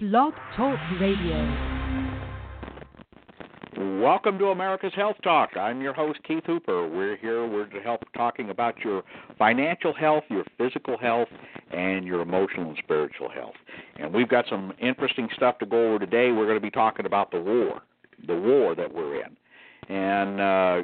Blog Talk Radio. Welcome to America's Health Talk. I'm your host, Keith Hooper. We're to help talking about your financial health, your physical health, and your emotional and spiritual health. And we've got some interesting stuff to go over today. We're going to be talking about the war that we're in. And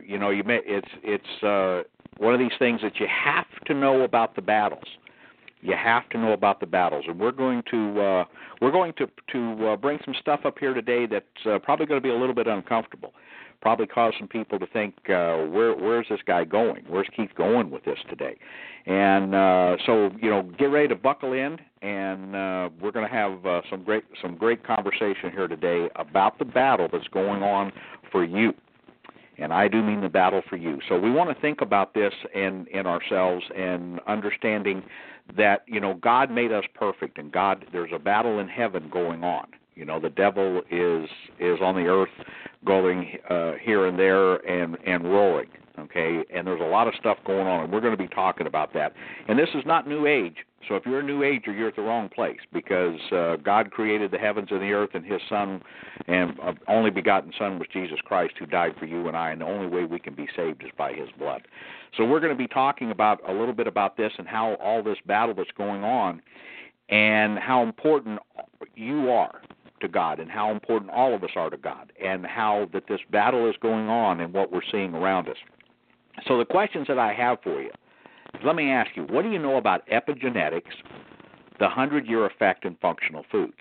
it's one of these things that you have to know about the battles. You have to know about the battles, and we're going to bring some stuff up here today that's probably going to be a little bit uncomfortable. Probably cause some people to think, where's this guy going? Where's Keith going with this today? And so get ready to buckle in, and we're going to have some great conversation here today about the battle that's going on for you. And I do mean the battle for you. So we want to think about this in ourselves and understanding that, God made us perfect, and there's a battle in heaven going on. The devil is on the earth going here and there and roaring, okay? And there's a lot of stuff going on, and we're going to be talking about that. And this is not New Age. So if you're a New Ager, you're at the wrong place, because God created the heavens and the earth, and His Son, and only begotten Son was Jesus Christ, who died for you and I, and the only way we can be saved is by His blood. So we're going to be talking about a little bit about this and how all this battle that's going on, and how important you are to God, and how important all of us are to God, and how that this battle is going on and what we're seeing around us. So the questions that I have for you, let me ask you, what do you know about epigenetics, the 100-year effect in functional foods?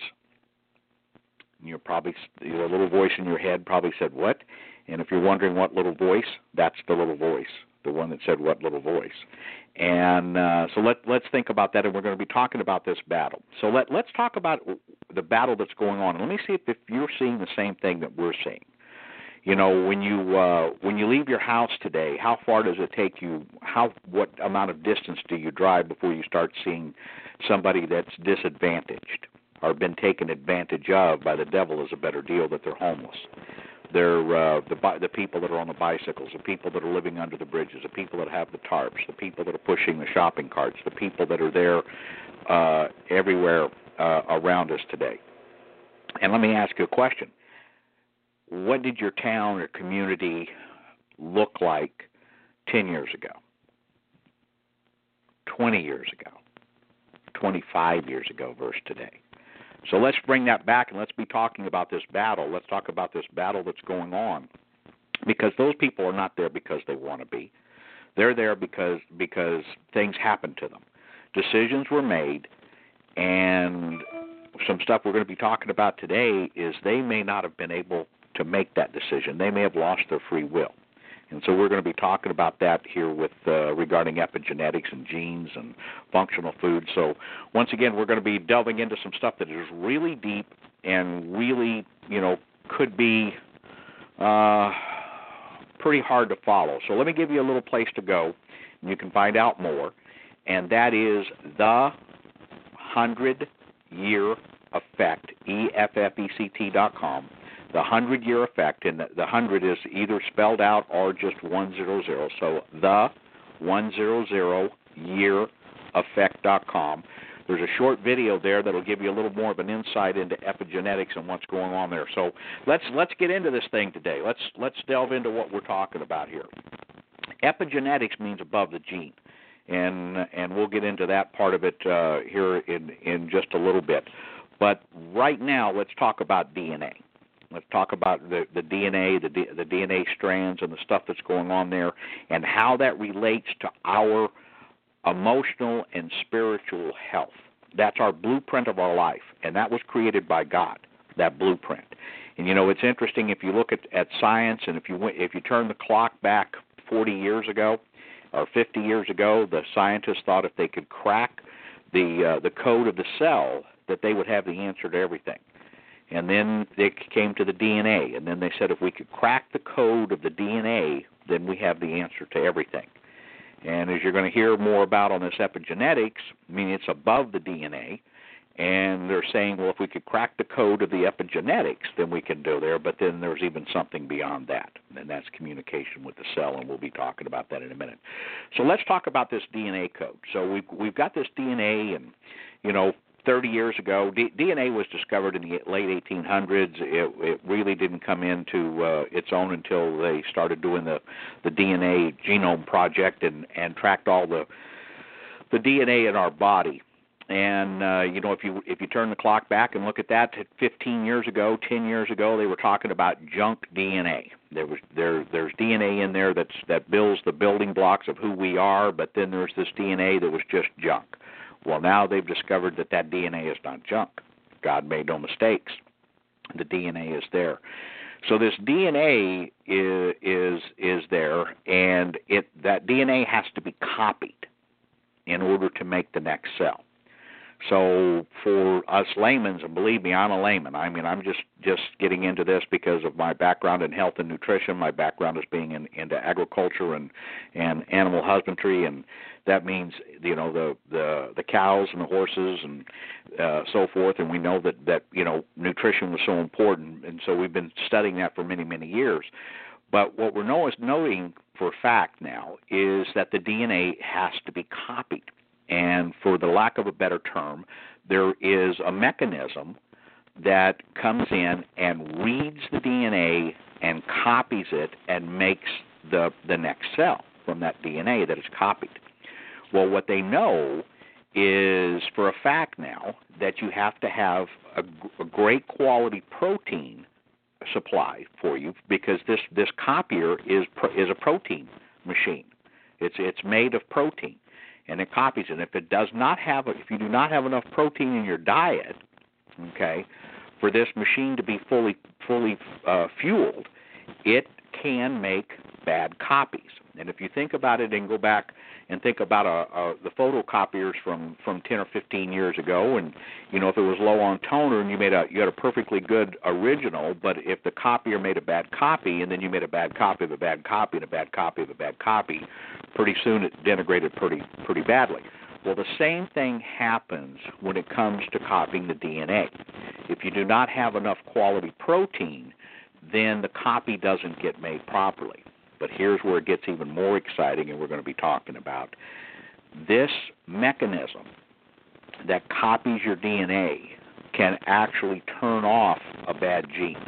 And your little voice in your head probably said, what? And if you're wondering what little voice, that's the little voice, the one that said what little voice. And so let's think about that, and we're going to be talking about this battle. So let's talk about the battle that's going on. Let me see if you're seeing the same thing that we're seeing. When you leave your house today, how far does it take you? What amount of distance do you drive before you start seeing somebody that's disadvantaged or been taken advantage of by the devil is a better deal, that they're homeless? They're the people that are on the bicycles, the people that are living under the bridges, the people that have the tarps, the people that are pushing the shopping carts, the people that are there everywhere around us today. And let me ask you a question. What did your town or community look like 10 years ago, 20 years ago, 25 years ago versus today? So let's bring that back, and let's be talking about this battle. Let's talk about this battle that's going on, because those people are not there because they want to be. They're there because things happened to them. Decisions were made, and some stuff we're going to be talking about today is they may not have been able to make that decision. They may have lost their free will. And so we're going to be talking about that here with regarding epigenetics and genes and functional food. So once again, we're going to be delving into some stuff that is really deep and really, could be pretty hard to follow. So let me give you a little place to go, and you can find out more, and that is the 100-year effect, EFFECT.com. The 100-year effect, and the 100 is either spelled out or just 100. So the 100year effect.com. There's a short video there that'll give you a little more of an insight into epigenetics and what's going on there. So let's get into this thing today. Let's delve into what we're talking about here. Epigenetics means above the gene, and we'll get into that part of it here in just a little bit. But right now, let's talk about DNA. Let's talk about the DNA, the DNA strands and the stuff that's going on there, and how that relates to our emotional and spiritual health. That's our blueprint of our life, and that was created by God, that blueprint. And, it's interesting if you look at science, and if you turn the clock back 40 years ago or 50 years ago, the scientists thought if they could crack the code of the cell, that they would have the answer to everything. And then they came to the DNA, and then they said if we could crack the code of the DNA, then we have the answer to everything. And as you're going to hear more about on this epigenetics, it's above the DNA, and they're saying, well, if we could crack the code of the epigenetics, then we can do there, but then there's even something beyond that, and that's communication with the cell, and we'll be talking about that in a minute. So let's talk about this DNA code. So we've got this DNA, and, 30 years ago. DNA was discovered in the late 1800s. It really didn't come into its own until they started doing the DNA Genome Project and tracked all the DNA in our body. And if you turn the clock back and look at that, 15 years ago, 10 years ago, they were talking about junk DNA. There's DNA in there that builds the building blocks of who we are, but then there's this DNA that was just junk. Well, now they've discovered that DNA is not junk. God made no mistakes. The DNA is there. So this DNA is there, and that DNA has to be copied in order to make the next cell. So for us laymen, and believe me, I'm a layman. I mean, I'm just getting into this because of my background in health and nutrition. My background is being into agriculture and animal husbandry, and that means the cows and the horses and so forth. And we know that nutrition was so important, and so we've been studying that for many, many years. But what we're noting for a fact now is that the DNA has to be copied. And for the lack of a better term, there is a mechanism that comes in and reads the DNA and copies it and makes the next cell from that DNA that is copied. Well, what they know is for a fact now that you have to have a great quality protein supply for you, because this copier is a protein machine. It's made of protein. And it copies it. If you do not have enough protein in your diet, okay, for this machine to be fully fueled, it can make bad copies. And if you think about it and go back and think about the photocopiers from 10 or 15 years ago, and if it was low on toner and you had a perfectly good original, but if the copier made a bad copy and then you made a bad copy of a bad copy and a bad copy of a bad copy, pretty soon it denigrated pretty badly. Well, the same thing happens when it comes to copying the DNA. If you do not have enough quality protein, then the copy doesn't get made properly. But here's where it gets even more exciting, and we're going to be talking about this mechanism that copies your DNA can actually turn off a bad gene.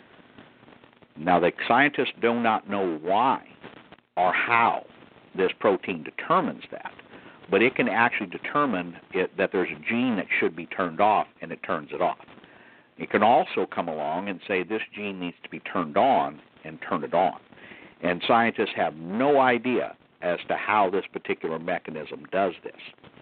Now, the scientists do not know why or how this protein determines that, but it can actually determine that there's a gene that should be turned off, and it turns it off. It can also come along and say this gene needs to be turned on and turn it on. And scientists have no idea as to how this particular mechanism does this.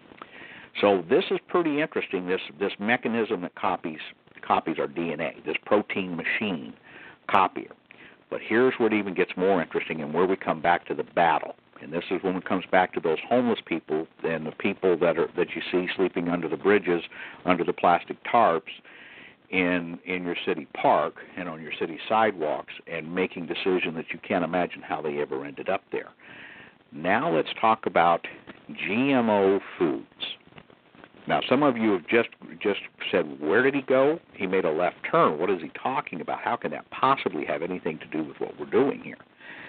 So this is pretty interesting, this mechanism that copies our DNA, this protein machine copier. But here's where it even gets more interesting and where we come back to the battle. And this is when it comes back to those homeless people and the people that you see sleeping under the bridges, under the plastic tarps, in your city park and on your city sidewalks, and making decisions that you can't imagine how they ever ended up there. Now let's talk about GMO foods. Now, some of you have just said, where did he go? He made a left turn. What is he talking about? How can that possibly have anything to do with what we're doing here?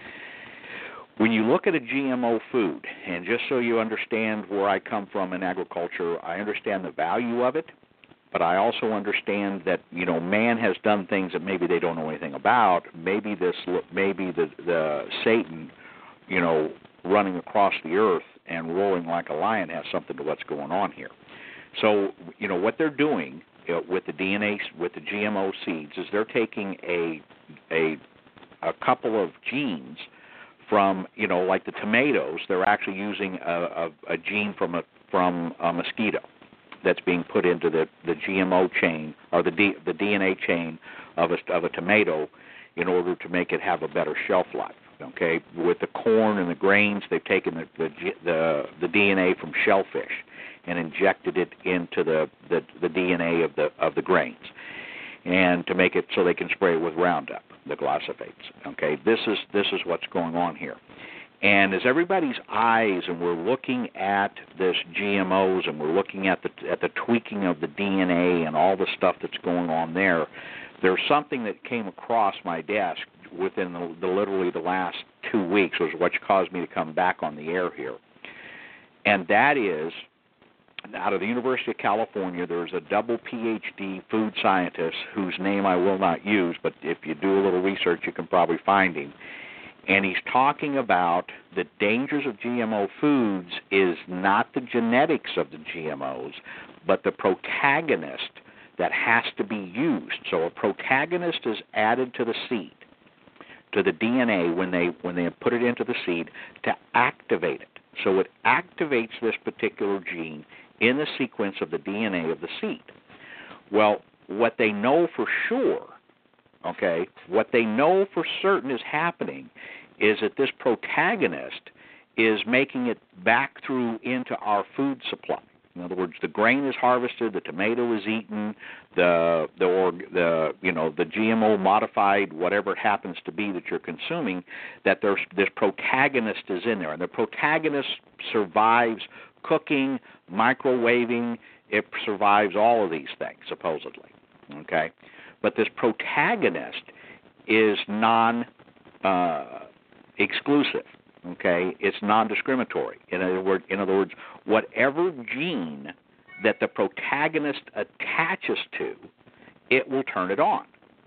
When you look at a GMO food, and just so you understand where I come from in agriculture, I understand the value of it. But I also understand that man has done things that maybe they don't know anything about. Maybe the Satan, running across the earth and roaring like a lion has something to what's going on here. So what they're doing with the DNA, with the GMO seeds, is they're taking a couple of genes from like the tomatoes. They're actually using a gene from a mosquito that's being put into the GMO chain, or the DNA chain of a tomato, in order to make it have a better shelf life. Okay, with the corn and the grains, they've taken the DNA from shellfish and injected it into the DNA of the grains, and to make it so they can spray it with Roundup, the glyphosates. Okay, this is what's going on here. And as everybody's eyes, and we're looking at this GMOs, and we're looking at the tweaking of the DNA and all the stuff that's going on there, there's something that came across my desk within literally the last 2 weeks, which caused me to come back on the air here. And that is out of the University of California. There's a double PhD food scientist whose name I will not use, but if you do a little research, you can probably find him. And he's talking about the dangers of GMO foods is not the genetics of the GMOs, but the protagonist that has to be used. So a protagonist is added to the seed, to the DNA when they put it into the seed to activate it. So it activates this particular gene in the sequence of the DNA of the seed. Well, what they know for sure, okay, what they know for certain is happening is that this protagonist is making it back through into our food supply. In other words, the grain is harvested, the tomato is eaten, the GMO modified whatever it happens to be that you're consuming, that there's this protagonist is in there, and the protagonist survives cooking, microwaving. It survives all of these things supposedly. Okay, but this protagonist is exclusive. Okay, it's non-discriminatory. In other words, whatever gene that the protagonist attaches to, it will turn it on.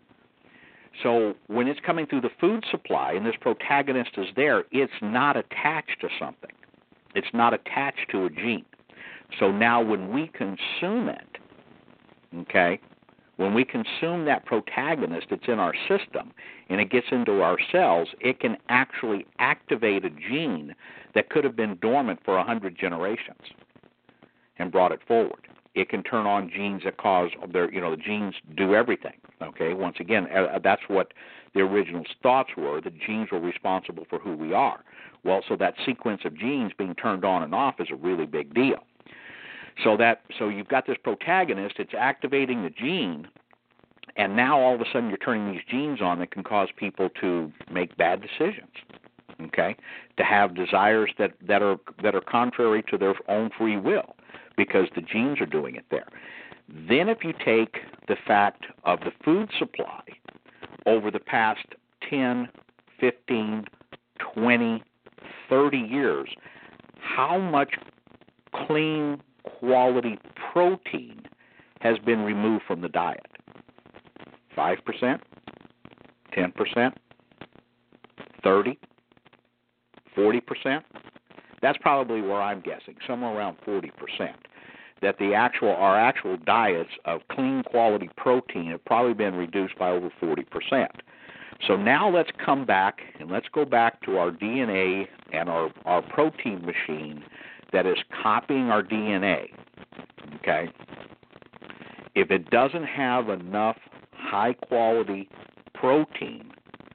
So when it's coming through the food supply and this protagonist is there, it's not attached to something. It's not attached to a gene. So now when we consume it, okay, when we consume that protagonist, it's in our system, and it gets into our cells, it can actually activate a gene that could have been dormant for 100 generations and brought it forward. It can turn on genes that cause the genes do everything. Okay, once again, that's what the original thoughts were, that genes were responsible for who we are. Well, so that sequence of genes being turned on and off is a really big deal. So you've got this protagonist, it's activating the gene, and now all of a sudden you're turning these genes on that can cause people to make bad decisions, okay, to have desires that are contrary to their own free will because the genes are doing it there. Then if you take the fact of the food supply over the past 10, 15, 20, 30 years, how much clean quality protein has been removed from the diet? 5%? 10%? 30%? 40%? That's probably where I'm guessing, somewhere around 40%. That our actual diets of clean quality protein have probably been reduced by over 40%. So now let's come back and let's go back to our DNA and our protein machine that is copying our DNA, okay? If it doesn't have enough high-quality protein,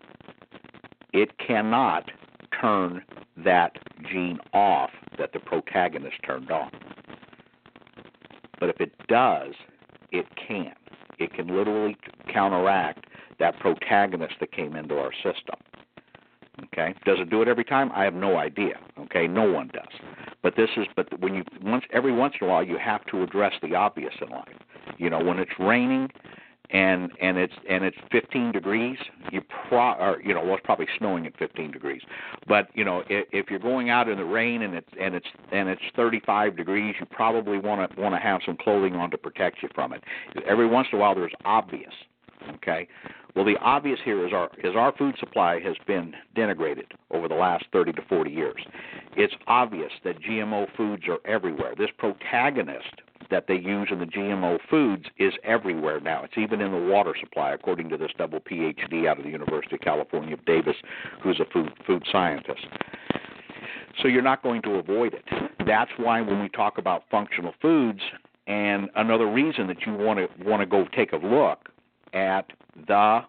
it cannot turn that gene off that the protagonist turned on. But if it does, it can. It can literally counteract that protagonist that came into our system. Okay, does it do it every time? I have no idea. Okay, no one does. But every once in a while you have to address the obvious in life. When it's raining and it's 15 degrees, it's probably snowing at 15 degrees. But if you're going out in the rain and it's 35 degrees, you probably want to have some clothing on to protect you from it. Every once in a while there's obvious. Okay. Well, the obvious here is our food supply has been denigrated over the last 30 to 40 years. It's obvious that GMO foods are everywhere. This protagonist that they use in the GMO foods is everywhere now. It's even in the water supply, according to this double PhD out of the University of California, Davis, who's a food scientist. So you're not going to avoid it. That's why when we talk about functional foods, and another reason that you want to go take a look at the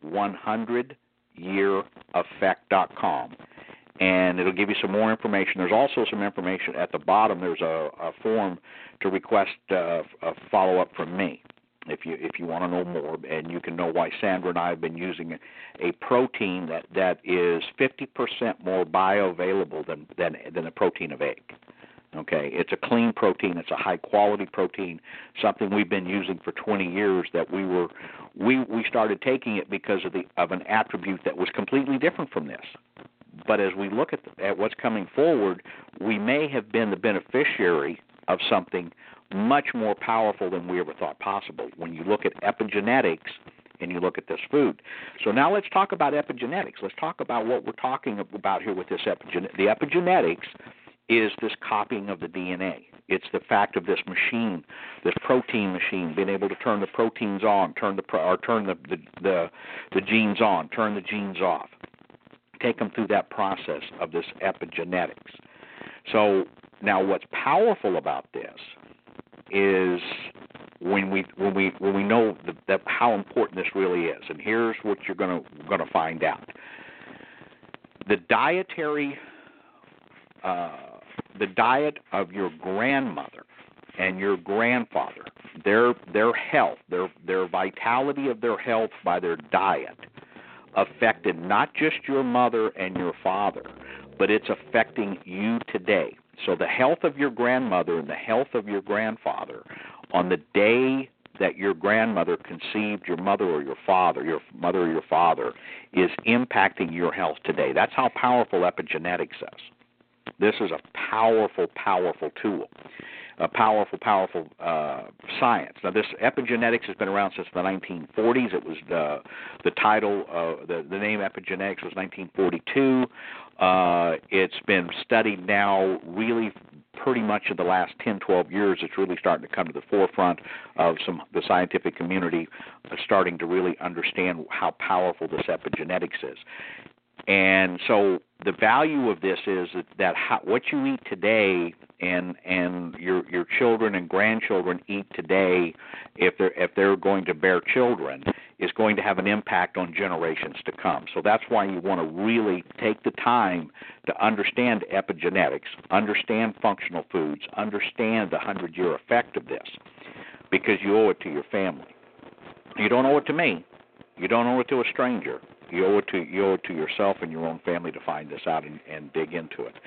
100yeareffect.com, and it'll give you some more information. There's also some information at the bottom. There's a form to request a follow-up from me if you want to know more, and you can know why Sandra and I have been using a protein that is 50% more bioavailable than the protein of egg. Okay, it's a clean protein. It's a high-quality protein, something we've been using for 20 years. That we started taking it because of an attribute that was completely different from this. But as we look at what's coming forward, we may have been the beneficiary of something much more powerful than we ever thought possible when you look at epigenetics and you look at this food. So now let's talk about epigenetics. Let's talk about what we're talking about here with this epigenetics. The epigenetics is this copying of the DNA. It's the fact of this machine, this protein machine, being able to turn the proteins on, turn the genes on, turn the genes off. Take them through that process of this epigenetics. So now, what's powerful about this is when we know that how important this really is. And here's what you're going to find out: the diet of your grandmother and your grandfather, their health, their vitality of their health by their diet affected not just your mother and your father, but it's affecting you today. So the health of your grandmother and the health of your grandfather on the day that your grandmother conceived your mother or your father, is impacting your health today. That's how powerful epigenetics is. This is a powerful, powerful tool, a powerful, powerful science. Now, this epigenetics has been around since the 1940s. It was the title, the name epigenetics was 1942. It's been studied now really pretty much in the last 10, 12 years. It's really starting to come to the forefront of the scientific community, starting to really understand how powerful this epigenetics is. And so the value of this is that what you eat today and your children and grandchildren eat today, if they're going to bear children, is going to have an impact on generations to come. So that's why you want to really take the time to understand epigenetics, understand functional foods, understand the 100-year effect of this, because you owe it to your family. You don't owe it to me. You don't owe it to a stranger. You owe it to yourself and your own family to find this out and dig into it.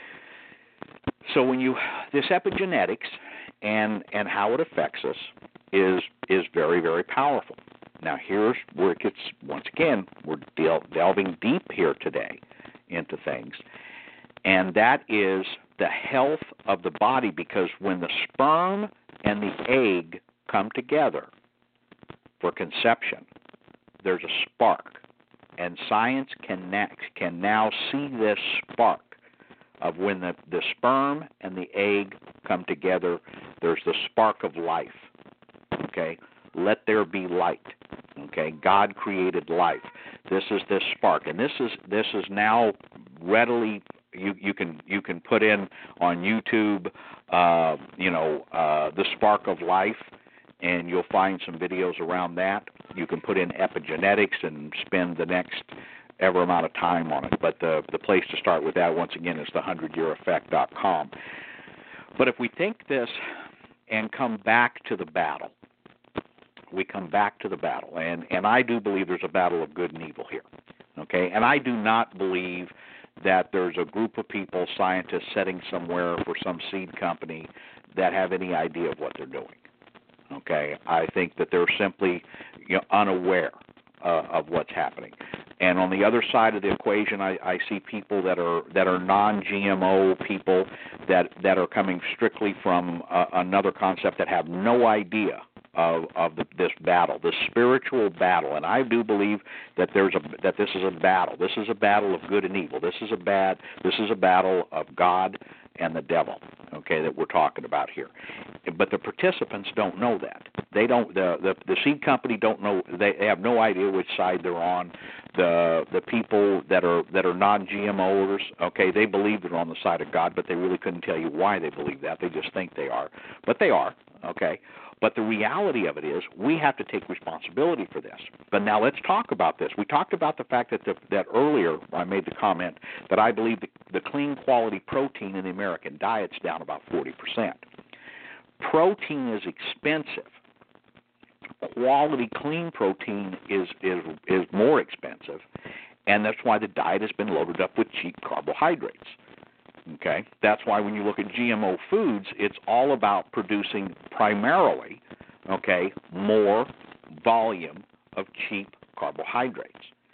So this epigenetics and how it affects us is very, very powerful. Now here's where it gets, once again, we're delving deep here today into things, and that is the health of the body, because when the sperm and the egg come together for conception, there's a spark. And science can now see this spark of when the sperm and the egg come together, there's the spark of life. Okay? Let there be light. Okay? God created life. This is this spark. And this is now readily you can put in on YouTube the spark of life, and you'll find some videos around that. You can put in epigenetics and spend the next ever amount of time on it. But the place to start with that, once again, is the 100yeareffect.com. But if we think this and come back to the battle, we come back to the battle. And I do believe there's a battle of good and evil here. Okay? And I do not believe that there's a group of people, scientists, sitting somewhere for some seed company that have any idea of what they're doing. Okay, I think that they're simply unaware of what's happening. And on the other side of the equation, I see people that are non-GMO people that are coming strictly from another concept, that have no idea of this battle, this spiritual battle. And I do believe that this is a battle. This is a battle of good and evil. This is a battle of God and the devil, okay, that we're talking about here. But the participants don't know that. They don't. The seed company don't know. They have no idea which side they're on. The people that are non-GMOers, okay, they believe they're on the side of God, but they really couldn't tell you why they believe that. They just think they are, but they are, okay. But the reality of it is we have to take responsibility for this. But now let's talk about this. We talked about the fact that earlier I made the comment that I believe the clean quality protein in the American diet's down about 40%. Protein is expensive. Quality clean protein is more expensive, and that's why the diet has been loaded up with cheap carbohydrates. Okay, that's why when you look at GMO foods, it's all about producing primarily, okay, more volume of cheap carbohydrates.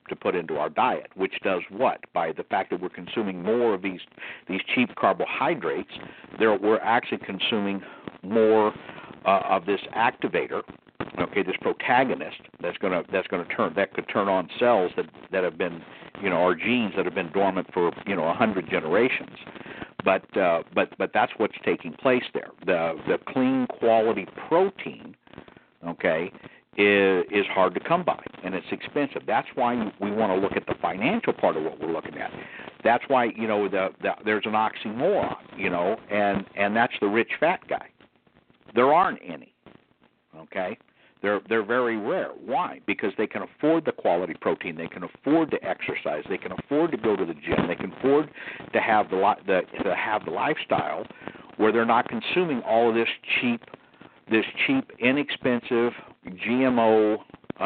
to put into our diet, which does what? By the fact that we're consuming more of these cheap carbohydrates, we're actually consuming more of this activator, okay, this protagonist that could turn on cells that have been, or genes that have been dormant for 100 generations. But that's what's taking place there. The clean quality protein, okay, is hard to come by, and it's expensive. That's why we want to look at the financial part of what we're looking at. That's why there's an oxymoron, and that's the rich fat guy. There aren't any, okay. They're very rare. Why? Because they can afford the quality protein. They can afford to exercise. They can afford to go to the gym. They can afford to have the lifestyle where they're not consuming all of this cheap, inexpensive, GMO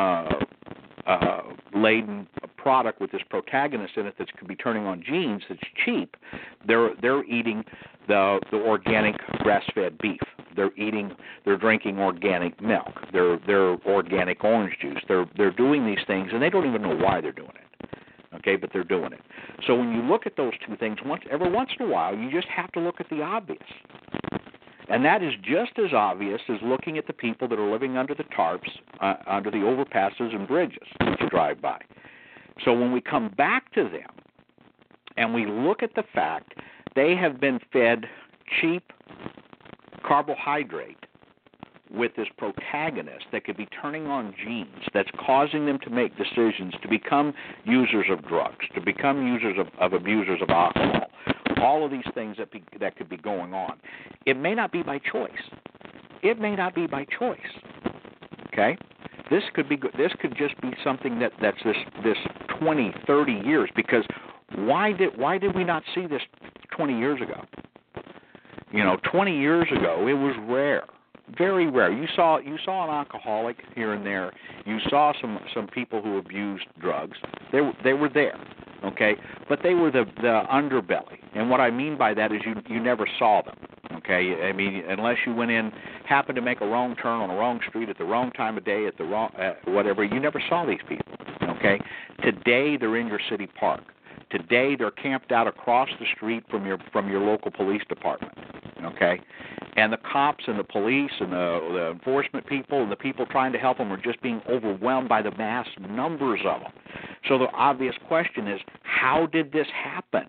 laden product with this protagonist in it that could be turning on genes that's cheap. They're eating the organic grass-fed beef. They're drinking organic milk. They're organic orange juice. They're doing these things, and they don't even know why they're doing it. Okay, but they're doing it. So when you look at those two things, every once in a while, you just have to look at the obvious. And that is just as obvious as looking at the people that are living under the tarps, under the overpasses and bridges that you drive by. So when we come back to them and we look at the fact they have been fed cheap carbohydrate with this protagonist that could be turning on genes that's causing them to make decisions to become users of drugs, to become users of abusers of alcohol, all of these things that could be going on. It may not be by choice. It may not be by choice. Okay? This could just be something that's this 20, 30 years, because why did we not see this 20 years ago? 20 years ago it was rare. Very rare. You saw an alcoholic here and there. You saw some people who abused drugs. They were there, okay? But they were the underbelly. And what I mean by that is you never saw them, okay? I mean, unless you happened to make a wrong turn on the wrong street at the wrong time of day at the wrong whatever, you never saw these people, okay? Today they're in your city park. Today they're camped out across the street from your local police department, okay? And the cops and the police and the enforcement people and the people trying to help them are just being overwhelmed by the mass numbers of them. So the obvious question is, how did this happen?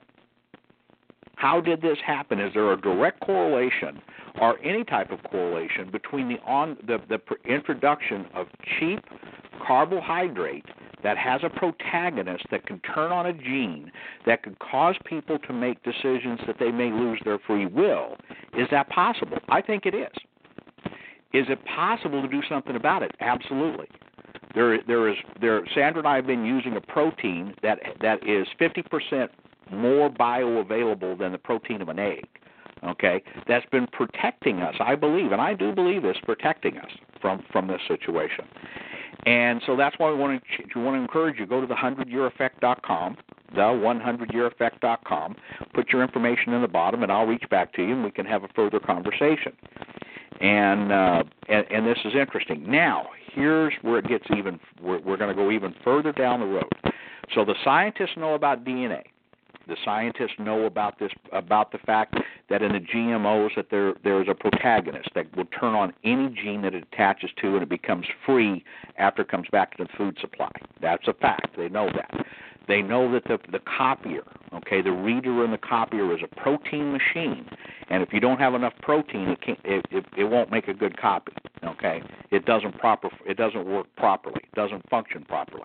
How did this happen? Is there a direct correlation or any type of correlation between the introduction of cheap carbohydrate that has a protagonist that can turn on a gene that could cause people to make decisions that they may lose their free will? Is that possible? I think it is. Is it possible to do something about it? Absolutely. Sandra and I have been using a protein that is 50% more bioavailable than the protein of an egg, okay? That's been protecting us, I believe, and I do believe this, protecting us from this situation. And so that's why we want to encourage you, go to the100yeareffect.com, the100yeareffect.com, put your information in the bottom, and I'll reach back to you, and we can have a further conversation. And this is interesting. Now, here's where it gets even. We're going to go even further down the road. So the scientists know about DNA. The scientists know about the fact that in the GMOs that there is a protagonist that will turn on any gene that it attaches to, and it becomes free after it comes back to the food supply. That's a fact. They know that. They know that the copier, okay, the reader in the copier is a protein machine, and if you don't have enough protein, it won't make a good copy. Okay, it doesn't work properly. It doesn't function properly.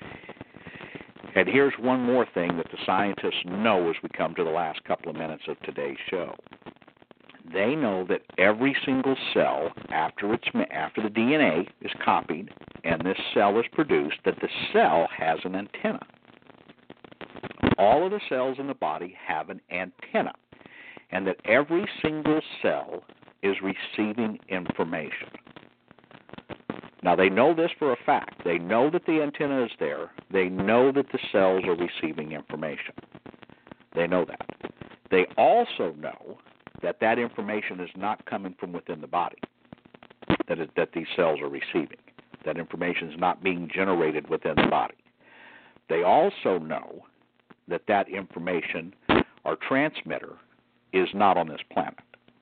And here's one more thing that the scientists know as we come to the last couple of minutes of today's show. They know that every single cell, after the DNA is copied and this cell is produced, that the cell has an antenna. All of the cells in the body have an antenna, and that every single cell is receiving information. Now, they know this for a fact. They know that the antenna is there. They know that the cells are receiving information. They know that. They also know that information is not coming from within the body, that these cells are receiving. That information is not being generated within the body. they also know that that information or transmitter is not on this planet.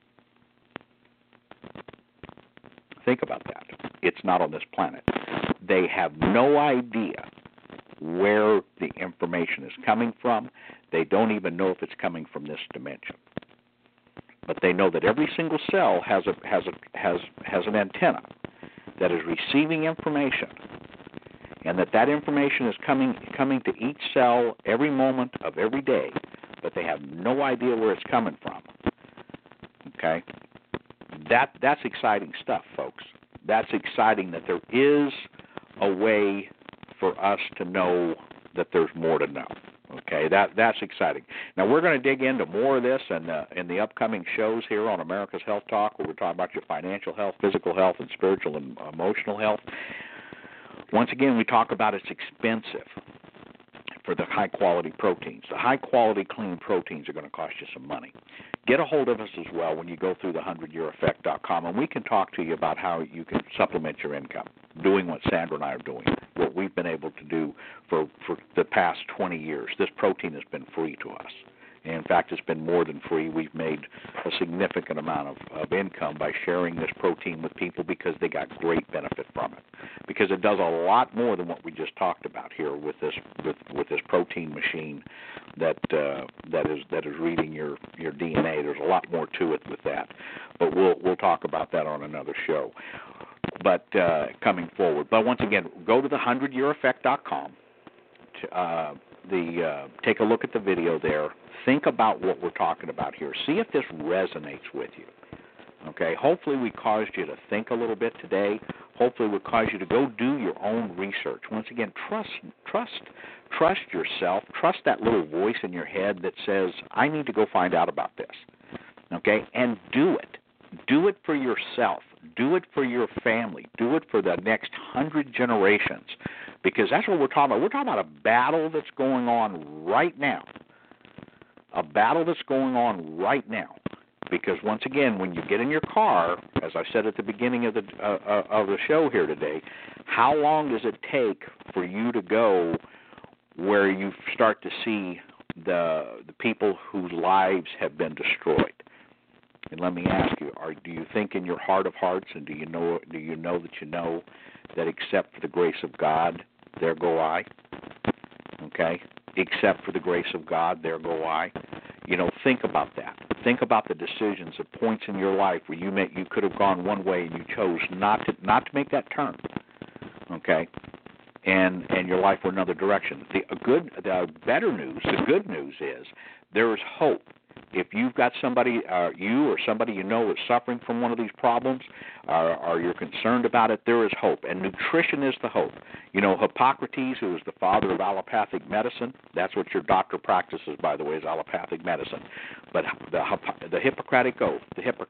Think about that. It's not on this planet. They have no idea where the information is coming from. They don't even know if it's coming from this dimension. But they know that every single cell has an antenna that is receiving information, and that information is coming to each cell every moment of every day, but they have no idea where it's coming from. Okay? That's exciting stuff, folks. That's exciting that there is a way for us to know that there's more to know. Okay, that's exciting. Now, we're going to dig into more of this in the upcoming shows here on America's Health Talk, where we're talking about your financial health, physical health, and spiritual and emotional health. Once again, we talk about it's expensive for the high-quality proteins. The high-quality, clean proteins are going to cost you some money. Get a hold of us as well when you go through the 100yeareffect.com, and we can talk to you about how you can supplement your income, doing what Sandra and I are doing, what we've been able to do for the past 20 years. This protein has been free to us. And in fact, it's been more than free. We've made a significant amount of income by sharing this protein with people because they got great benefit from it. Because it does a lot more than what we just talked about here with this protein machine that is reading your DNA. There's a lot more to it with that, but we'll talk about that on another show. But coming forward, but once again, go to the 100yeareffect.com. Take a look at the video there. Think about what we're talking about here. See if this resonates with you. Okay? Hopefully we caused you to think a little bit today. Hopefully we caused you to go do your own research. Once again, trust yourself. Trust that little voice in your head that says, I need to go find out about this. Okay? And do it. Do it for yourself. Do it for your family. Do it for the next 100 generations. Because that's what we're talking about. We're talking about a battle that's going on right now. A battle that's going on right now. Because once again, when you get in your car, as I said at the beginning of the show here today, how long does it take for you to go where you start to see the people whose lives have been destroyed? And let me ask you: do you think in your heart of hearts, and do you know that except for the grace of God, there go I? Okay? Except for the grace of God, there go I. Think about that. Think about the decisions at points in your life where you could have gone one way and you chose not to make that turn. Okay? And your life went another direction. The better news, the good news is there is hope. If you've got somebody, you or somebody you know is suffering from one of these problems, or you're concerned about it, there is hope. And nutrition is the hope. Hippocrates, who was the father of allopathic medicine, that's what your doctor practices, by the way, is allopathic medicine. But the Hippocratic Oath,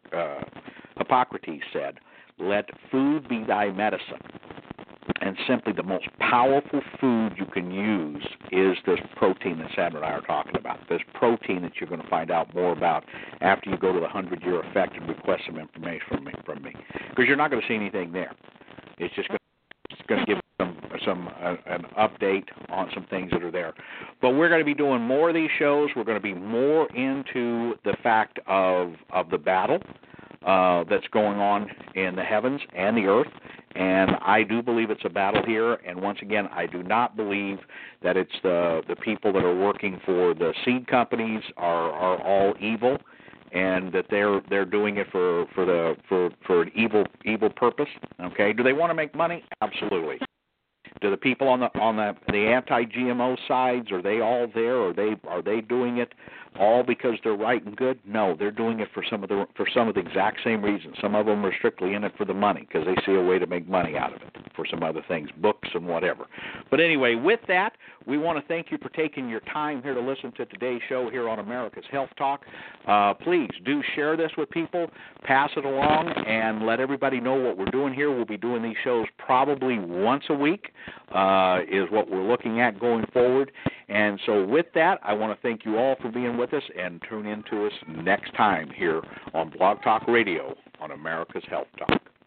Hippocrates said, let food be thy medicine. And simply the most powerful food you can use is this protein that Sandra and I are talking about. This protein that you're going to find out more about after you go to the 100-Year Effect and request some information from me. Because you're not going to see anything there. It's just going to give an update on some things that are there. But we're going to be doing more of these shows. We're going to be more into the fact of the battle that's going on in the heavens and the earth. And I do believe it's a battle here. And once again, I do not believe that it's the people that are working for the seed companies are all evil, and that they're doing it for an evil purpose. Okay? Do they want to make money? Absolutely. Do the people on the anti-GMO sides, are they all there? Are they doing it all because they're right and good? No, they're doing it for some of the exact same reasons. Some of them are strictly in it for the money because they see a way to make money out of it for some other things, books and whatever. But anyway, with that, we want to thank you for taking your time here to listen to today's show here on America's Health Talk. Please do share this with people, pass it along, and let everybody know what we're doing here. We'll be doing these shows probably once a week is what we're looking at going forward. And so with that, I want to thank you all for being with us, and tune in to us next time here on Blog Talk Radio on America's Health Talk.